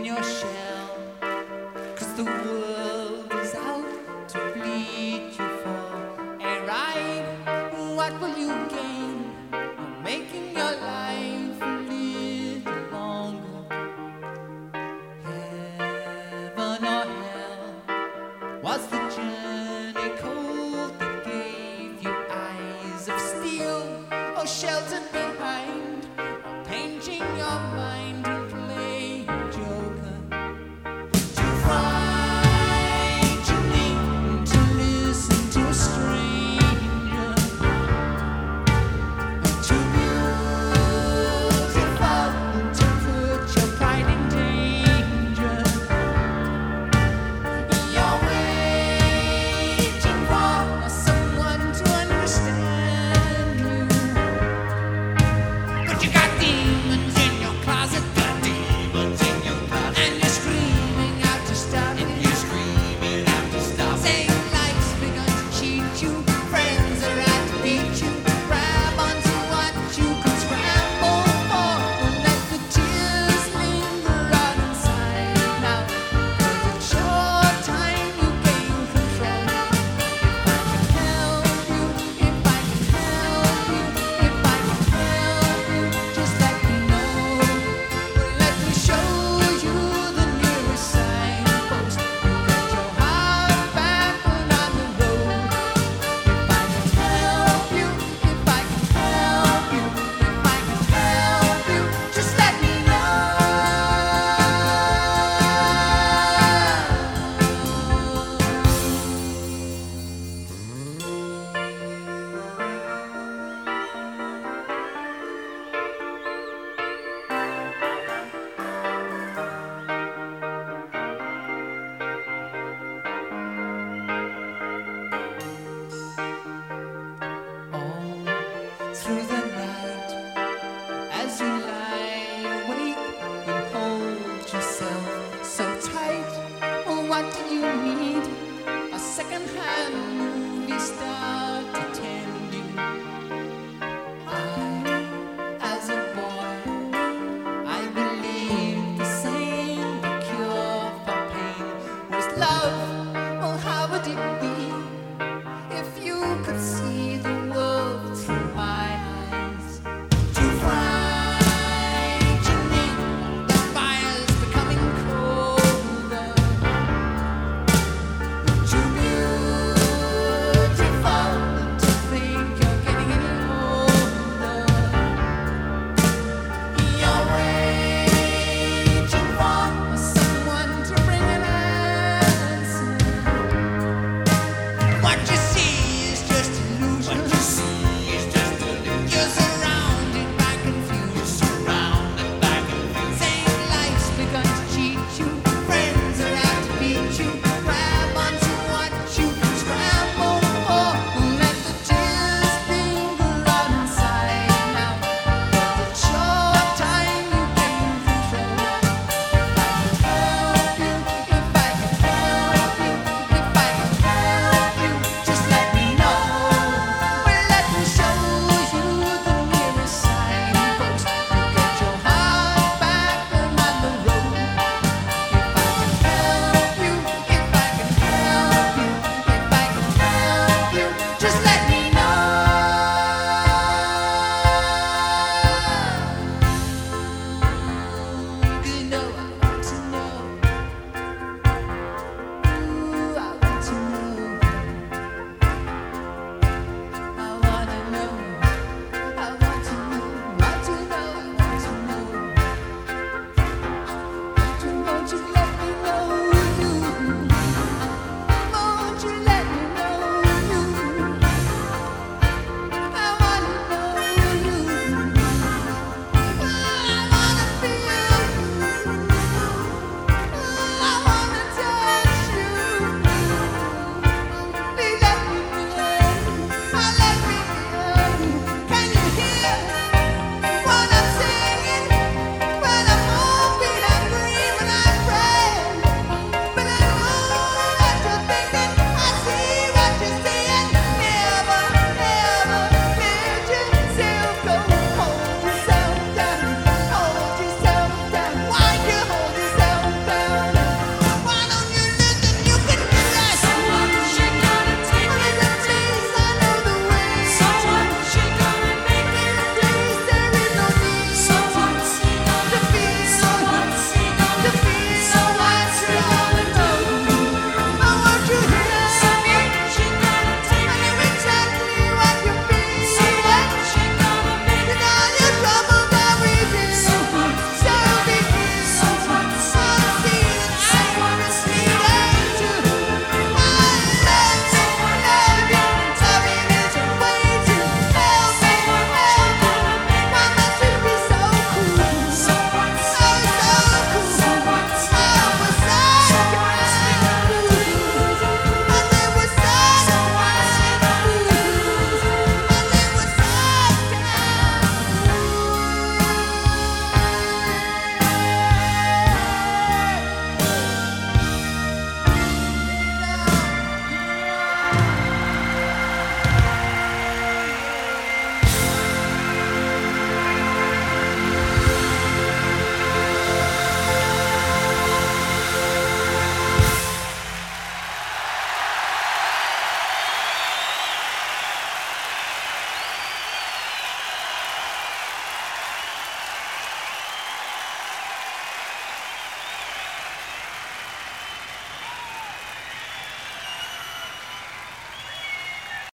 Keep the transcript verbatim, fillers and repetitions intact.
your shell, 'cause the world is out to bleed you for a ride. What will you gain from making your life a little longer? Heaven or hell? Was the journey cold that gave you eyes of steel, or sheltered behind a painting your mind and play joker? Too frightening to listen to a stranger, too beautiful to put your pride in danger. You're waiting for someone to understand you, but you got